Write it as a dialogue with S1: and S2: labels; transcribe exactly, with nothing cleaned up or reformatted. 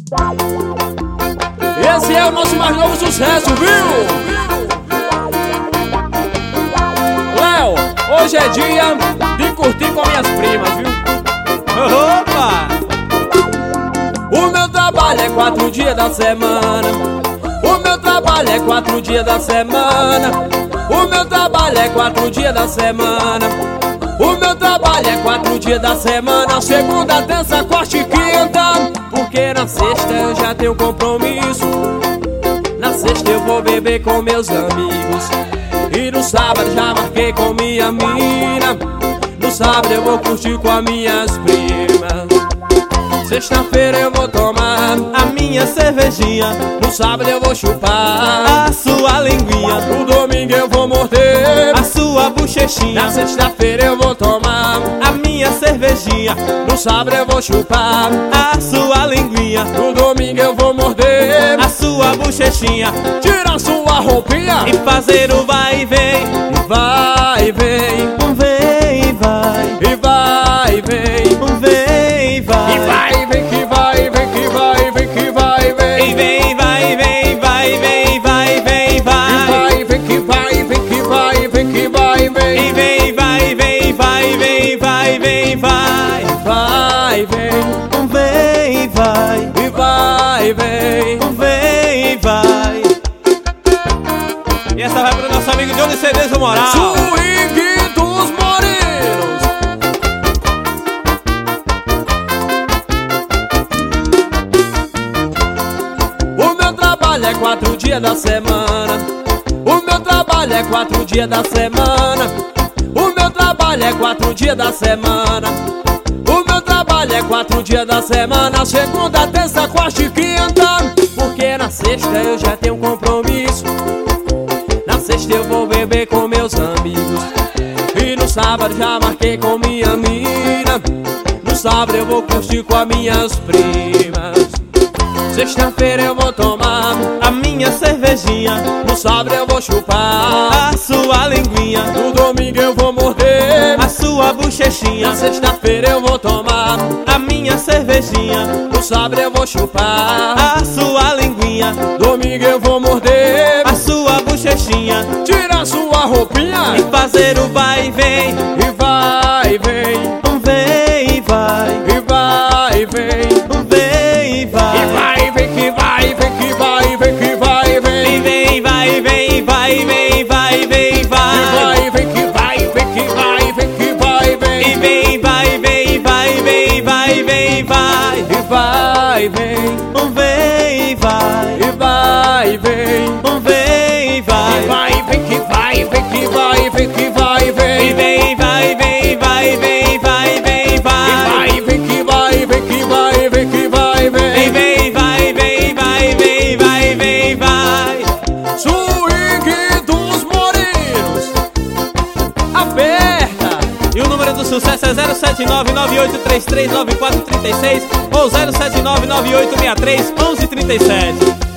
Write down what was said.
S1: Esse é o nosso mais novo sucesso, viu? Léo, hoje é dia de curtir com minhas primas, viu?
S2: Opa!
S1: O meu trabalho é quatro dias da semana. O meu trabalho é quatro dias da semana. O meu trabalho é quatro dias da semana. O meu trabalho é quatro dias da semana. Segunda, terça, quarta e quinta. Porque na sexta eu já tenho compromisso. Na sexta eu vou beber com meus amigos. E no sábado já marquei com minha mina. No sábado eu vou curtir com as minhas primas. Sexta-feira eu vou tomar
S2: a minha cervejinha.
S1: No sábado eu vou chupar
S2: a sua linguinha.
S1: No domingo eu vou morder
S2: a sua bochechinha.
S1: Na sexta-feira eu vou tomar
S2: a minha cervejinha.
S1: No sábado eu vou chupar
S2: a sua linguinha.
S1: No domingo eu vou morder
S2: a sua bochechinha.
S1: Tira sua roupinha
S2: e fazer o vai e vem.
S1: E vai e vem.
S2: Um vem e vai.
S1: E vai e vem.
S2: Um vem e vai.
S1: E vai e vem que vai, vem que vai, vem que vai, vem.
S2: E vem, vai, vem, vai, vem, vai, vem, vai.
S1: E vai, vem que vai, vem que vai, vem que vai, vem.
S2: E vem, vai, vem, vai, vem, vai, vem, vai.
S1: Vai, vem.
S2: Um vem e vai.
S1: E vai, vem.
S2: Um vem e vai. E essa vai pro nosso amigo Johnny Cerezo Moral.
S1: Swing dos Morenos. O meu trabalho é quatro dias da semana. O meu trabalho é quatro dias da semana. O meu trabalho é quatro dias da semana. O meu trabalho é quatro dias da semana. Segunda, terça, quarta e quinta. Porque na sexta eu já tenho um compromisso. Na sexta eu vou beber com meus amigos. E no sábado já marquei com minha mina. No sábado eu vou curtir com as minhas primas. Sexta-feira eu vou tomar
S2: a minha cervejinha.
S1: No sábado eu vou chupar
S2: a sua linguinha.
S1: No domingo eu vou morder
S2: a sua bochechinha.
S1: Na sexta-feira eu vou tomar
S2: a minha cervejinha.
S1: No sábado eu vou chupar
S2: a sua linguinha.
S1: Domingo eu vou morder
S2: a sua bochechinha.
S1: Tira sua roupinha
S2: e fazer o vai e vem.
S1: E vai e vem.
S2: Um vem e vai.
S1: E vai e vem.
S2: Um vem e vai.
S1: E vai, vem que vai, vem que vai, vem que vai, vem.
S2: E vem, vai, vem, vai, vem, vai, vem, vai.
S1: E vai, vem que vai, vem que vai, vem que vai, vem.
S2: E vem, vai, vem, vai, vem, vai, vem, vai.
S1: E vai, vem.
S2: Um vem e vai.
S1: E vai, vem.
S2: Um vem e vai.
S1: E vai, vem que vai, vem que vai, vem que vai, vem.
S2: E vem, vai, vem, vai, vem, vai, vem, vai.
S1: E vai, vem que vai, vem que vai, vem que vai, vem.
S2: E vem, vai, vem, vai, vem, vai, vem, vai.
S1: Swing dos Morenos. Aperta.
S2: E o número do sucesso é zero sete nove nove oito três três nove quatro três seis ou zero sete nove nove oito seis três um um três sete.